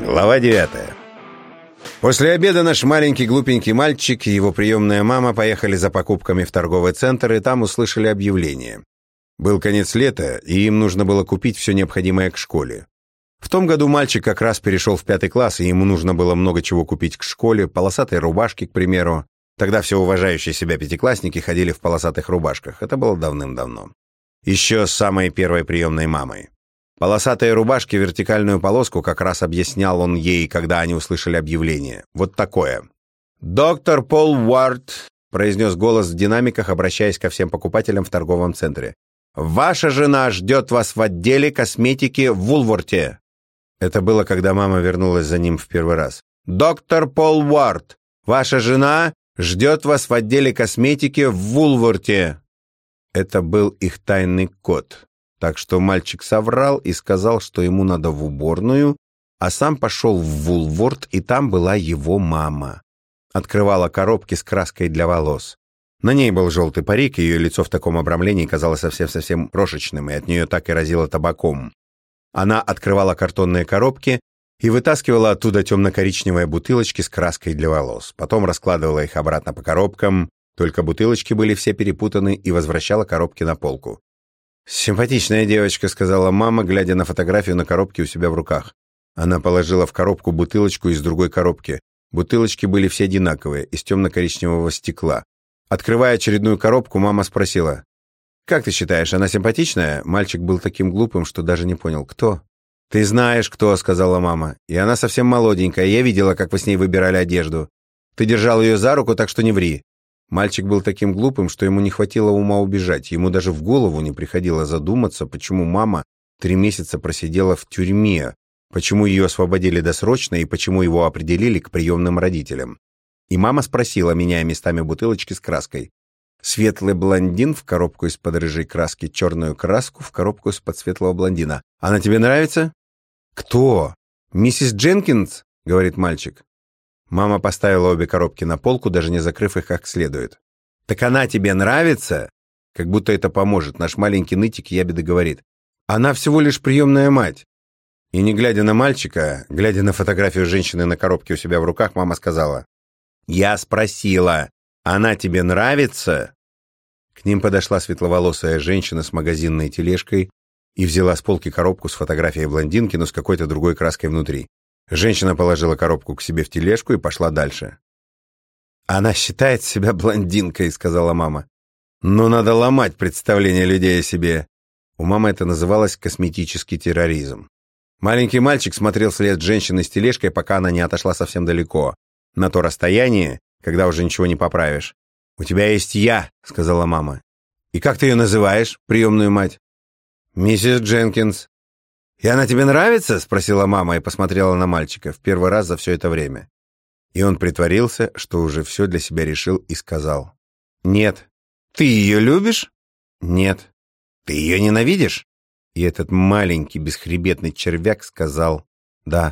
Глава 9. После обеда наш маленький глупенький мальчик и его приемная мама поехали за покупками в торговый центр, и там услышали объявление. Был конец лета, и им нужно было купить все необходимое к школе. В том году мальчик как раз перешел в 5 класс, и ему нужно было много чего купить к школе, полосатые рубашки, к примеру. Тогда все уважающие себя пятиклассники ходили в полосатых рубашках. Это было давным-давно. Еще с самой первой приемной мамой. Полосатые рубашки, вертикальную полоску как раз объяснял он ей, когда они услышали объявление. Вот такое. «Доктор Пол Уарт», — произнес голос в динамиках, обращаясь ко всем покупателям в торговом центре. «Ваша жена ждет вас в отделе косметики в Вулворте». Это было, когда мама вернулась за ним в первый раз. «Доктор Пол Уарт, ваша жена ждет вас в отделе косметики в Вулворте». Это был их тайный код. Так что мальчик соврал и сказал, что ему надо в уборную, а сам пошел в Вулворт, и там была его мама. Открывала коробки с краской для волос. На ней был желтый парик, и ее лицо в таком обрамлении казалось совсем-совсем крошечным, и от нее так и разило табаком. Она открывала картонные коробки и вытаскивала оттуда темно-коричневые бутылочки с краской для волос. Потом раскладывала их обратно по коробкам, только бутылочки были все перепутаны, и возвращала коробки на полку. «Симпатичная девочка», — сказала мама, глядя на фотографию на коробке у себя в руках. Она положила в коробку бутылочку из другой коробки. Бутылочки были все одинаковые, из темно-коричневого стекла. Открывая очередную коробку, мама спросила: «Как ты считаешь, она симпатичная?» Мальчик был таким глупым, что даже не понял, кто. «Ты знаешь, кто», — сказала мама. «И она совсем молоденькая, я видела, как вы с ней выбирали одежду. Ты держал ее за руку, так что не ври». Мальчик был таким глупым, что ему не хватило ума убежать. Ему даже в голову не приходило задуматься, почему мама 3 месяца просидела в тюрьме, почему ее освободили досрочно и почему его определили к приемным родителям. И мама спросила, меняя местами бутылочки с краской: «Светлый блондин в коробку из-под рыжей краски, черную краску в коробку из-под светлого блондина. Она тебе нравится?» «Кто? Миссис Дженкинс?» — говорит мальчик. Мама поставила обе коробки на полку, даже не закрыв их как следует. «Так она тебе нравится?» Как будто это поможет. Наш маленький нытик ябеда говорит: «Она всего лишь приемная мать». И не глядя на мальчика, глядя на фотографию женщины на коробке у себя в руках, мама сказала: «Я спросила, она тебе нравится?» К ним подошла светловолосая женщина с магазинной тележкой и взяла с полки коробку с фотографией блондинки, но с какой-то другой краской внутри. Женщина положила коробку к себе в тележку и пошла дальше. «Она считает себя блондинкой», — сказала мама. «Но надо ломать представление людей о себе». У мамы это называлось косметический терроризм. Маленький мальчик смотрел вслед женщины с тележкой, пока она не отошла совсем далеко, на то расстояние, когда уже ничего не поправишь. «У тебя есть я», — сказала мама. «И как ты ее называешь, приемную мать?» «Миссис Дженкинс». «И она тебе нравится?» — спросила мама и посмотрела на мальчика в первый раз за все это время. И он притворился, что уже все для себя решил, и сказал: «Нет». «Ты ее любишь?» «Нет». «Ты ее ненавидишь?» И этот маленький бесхребетный червяк сказал: «Да».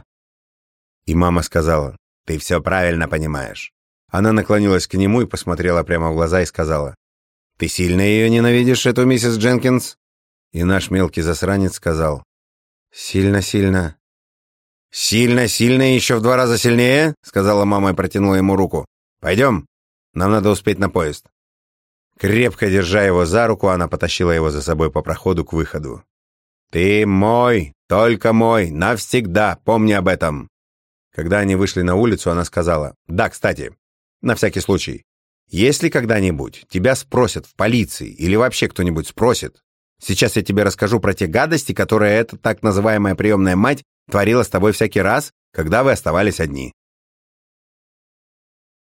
И мама сказала: «Ты все правильно понимаешь». Она наклонилась к нему и посмотрела прямо в глаза и сказала: «Ты сильно ее ненавидишь, эту миссис Дженкинс?» И наш мелкий засранец сказал: «Сильно-сильно». «Сильно-сильно и еще в 2 раза сильнее?» — сказала мама и протянула ему руку. «Пойдем, нам надо успеть на поезд». Крепко держа его за руку, она потащила его за собой по проходу к выходу. «Ты мой, только мой, навсегда, помни об этом». Когда они вышли на улицу, она сказала: «Да, кстати, на всякий случай, если когда-нибудь тебя спросят в полиции или вообще кто-нибудь спросит, сейчас я тебе расскажу про те гадости, которые эта так называемая приемная мать творила с тобой всякий раз, когда вы оставались одни».